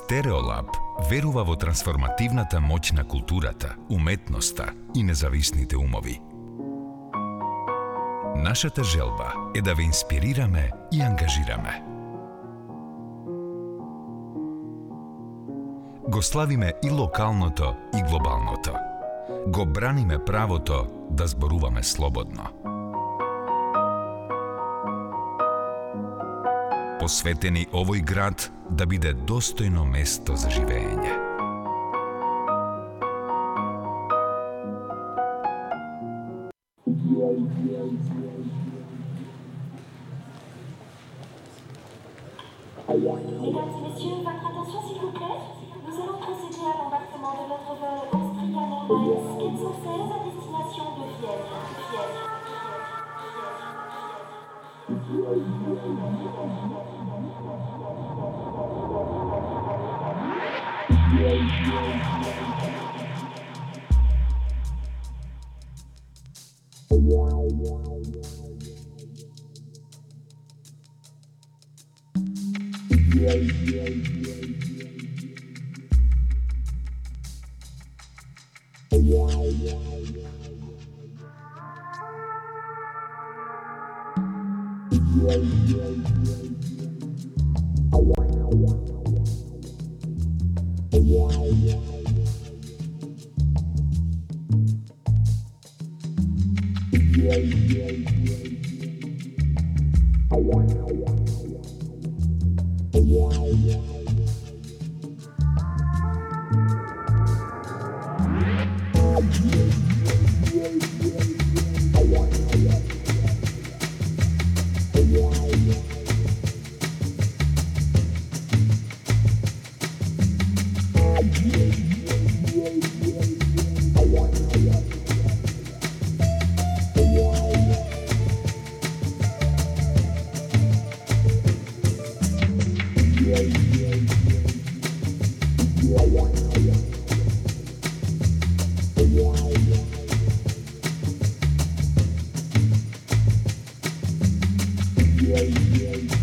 Стереолаб верува во трансформативната моќ на културата, уметноста и независните умови. Нашата желба е да ве инспирираме и ангажираме. Го славиме и локалното, и глобалното. Го браниме правото да зборуваме слободно. Посветени овој град да биде достојно место за живење. Mesdames et messieurs, votre attention s'il vous plaît. Nous allons procéder à l'embarquement de notre vol Austrian Airlines 416 à destination de Vienne. Yeah.